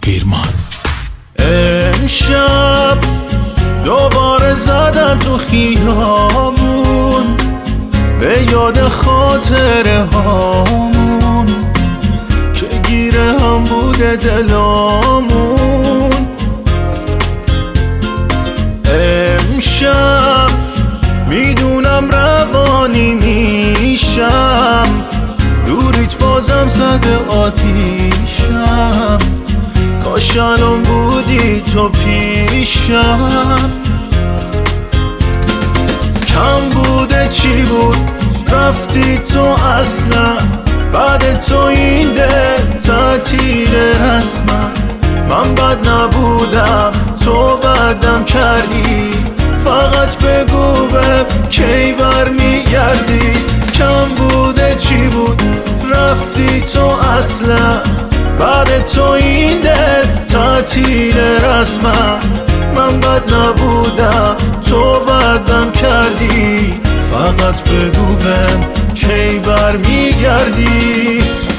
قیرمان. امشب دوباره زدم تو خیابون، به یاد خاطره هامون که گیره هم بوده دلامون. امشب میدونم روانی میشم، دوریت بازم زده آتیشم، کاش الان بودی تو پیشم. کم بوده چی بود رفتی تو اصلا، بعد تو این دل تعطیل رسما. من بد نبودم تو بدم کردی، فقط بگو به کی برمیگردی. کم بوده چی بود رفتی تو اصلا، بعد تو این دل تعطیل رسما. من بد نبودم تو بدم کردی، فقط بگو بهم کی برمیگردی.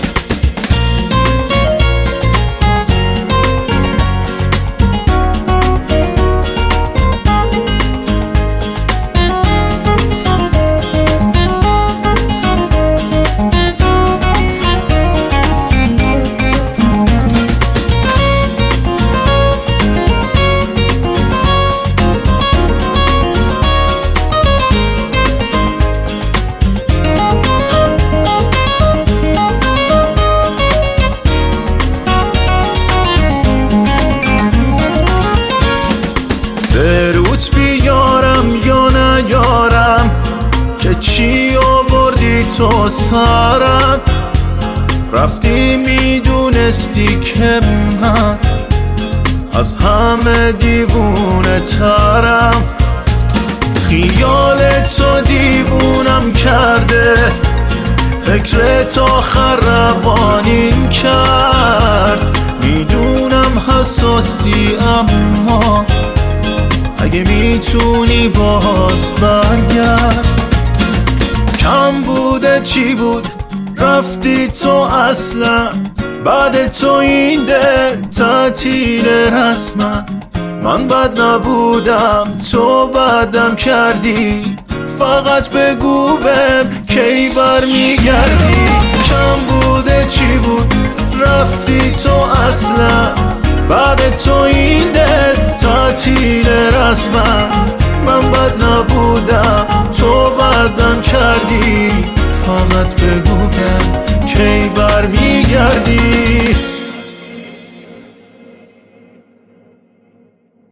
بروت بیارم یا نیارم که چی آوردی تو سرم. رفتی میدونستی که من از همه دیوونه ترم. خیال تو دیوونم کرده، فکر تو خرابانیم کرد. میدونم حساسی اما اگه میتونی باز برگرد. کم بوده چی بود رفتی تو اصلا، بعد تو این دل تعطیل رسما. من بد نبودم تو بدم کردی، فقط بگو بهم کی برمیگردی. کم بوده چی بود رفتی تو اصلا، بعد تو این دل تعطیل رسما. من بد نبودم تو بدم کردی، فقط بگو که کی برمیگردی.